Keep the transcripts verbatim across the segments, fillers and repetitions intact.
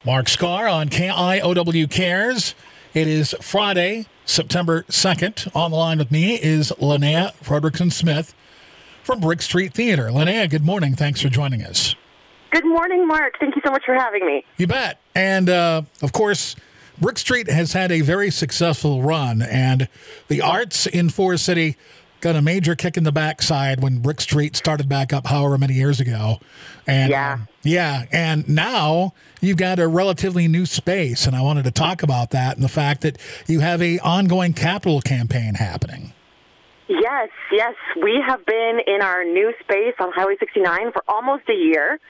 Mark Scar on K I O W Cares. It is Friday, September second. On the line with me is Linnea Fredrickson-Smith from Brick Street Theater. Linnea, good morning. Thanks for joining us. Good morning, Mark. Thank you so much for having me. You bet. And, uh, of course, Brick Street has had a very successful run, and the arts in Forest City got a major kick in the backside when Brick Street started back up however many years ago. And Yeah. um, yeah, and now you've got a relatively new space, and I wanted to talk about that and the fact that you have a ongoing capital campaign happening. Yes, yes. We have been in our new space on Highway sixty-nine for almost a year.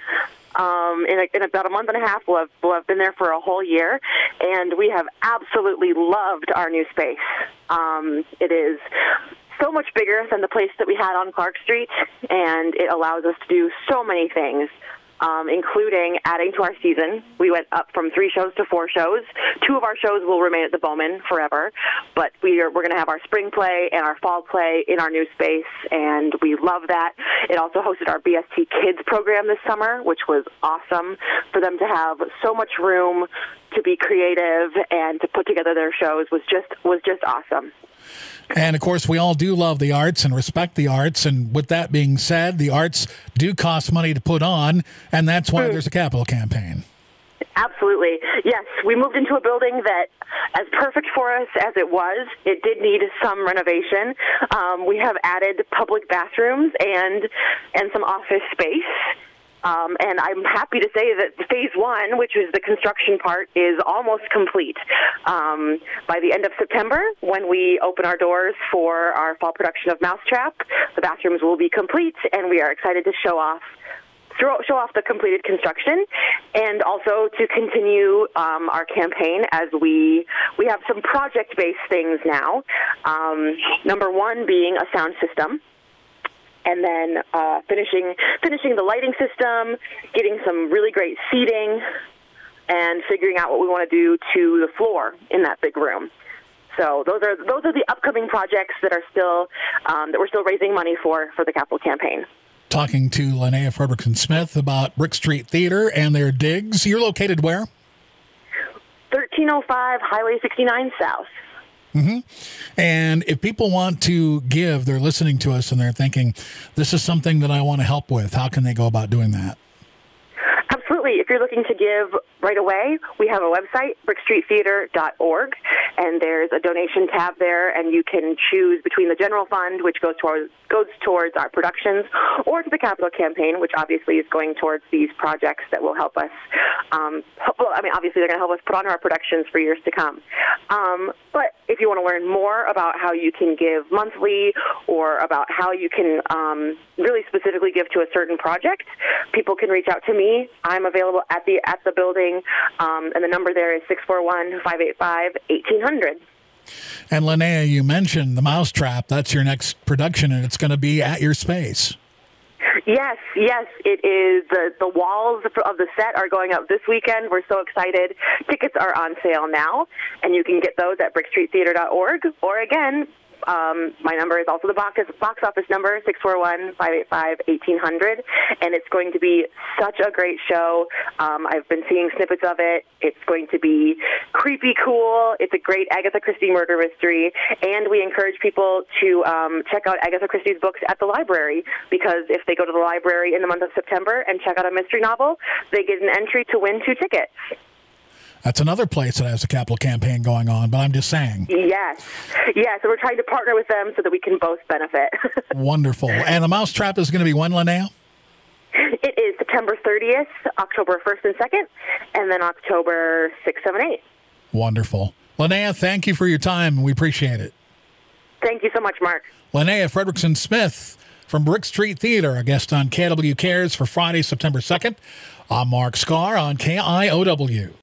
Um, in, a, in about a month and a half, we'll have, we'll have been there for a whole year, and we have absolutely loved our new space. Um, it is so much bigger than the place that we had on Clark Street, and it allows us to do so many things, um, including adding to our season. We went up from three shows to four shows. Two of our shows will remain at the Bowman forever, but we are, we're going to have our spring play and our fall play in our new space, and we love that. It also hosted our B S T Kids program this summer, which was awesome for them to have so much room to be creative and to put together their shows was just was just awesome. And, of course, we all do love the arts and respect the arts. And with that being said, the arts do cost money to put on, and that's why mm. there's a capital campaign. Absolutely. Yes, we moved into a building that, as perfect for us as it was, it did need some renovation. Um, we have added public bathrooms and and some office space. Um, and I'm happy to say that phase one, which is the construction part, is almost complete. Um, by the end of September, when we open our doors for our fall production of Mousetrap, the bathrooms will be complete, and we are excited to show off show off the completed construction, and also to continue um, our campaign as we we have some project-based things now. Um, number one being a sound system. And then uh, finishing finishing the lighting system, getting some really great seating, and figuring out what we want to do to the floor in that big room. So those are those are the upcoming projects that are still um, that we're still raising money for for the capital campaign. Talking to Linnea Fredrickson-Smith about Brick Street Theater and their digs. You're located where? thirteen oh five Highway sixty-nine South. Mm-hmm. And if people want to give, they're listening to us and they're thinking, this is something that I want to help with, how can they go about doing that? Absolutely. If you're looking to give right away, we have a website, brick street theater dot org, and there's a donation tab there, and you can choose between the general fund, which goes towards goes towards our productions, or to the capital campaign, which obviously is going towards these projects that will help us. Um, well, I mean, obviously they're going to help us put on our productions for years to come. Um, but if you want to learn more about how you can give monthly, or about how you can um, really specifically give to a certain project, people can reach out to me. I'm available at the at the building, um, and the number there is six four one, five eight five, one eight zero zero. And Linnea, you mentioned the Mousetrap. That's your next production, and it's going to be at your space. Yes, yes, it is. The, the walls of the set are going up this weekend. We're so excited. Tickets are on sale now, and you can get those at brick street theater dot org, or again, Um, my number is also the box, box office number, six four one, five eight five, one eight zero zero, and it's going to be such a great show. Um, I've been seeing snippets of it. It's going to be creepy cool. It's a great Agatha Christie murder mystery, and we encourage people to um, check out Agatha Christie's books at the library, because if they go to the library in the month of September and check out a mystery novel, they get an entry to win two tickets. That's another place that has a capital campaign going on, but I'm just saying. Yes. Yeah, so we're trying to partner with them so that we can both benefit. Wonderful. And the Mousetrap is going to be when, Linnea? It is September thirtieth, October first and second, and then October sixth, seventh, eighth. Wonderful. Linnea, thank you for your time. We appreciate it. Thank you so much, Mark. Linnea Fredrickson-Smith from Brick Street Theater, a guest on K I O W Cares for Friday, September second. I'm Mark Scar on K I O W.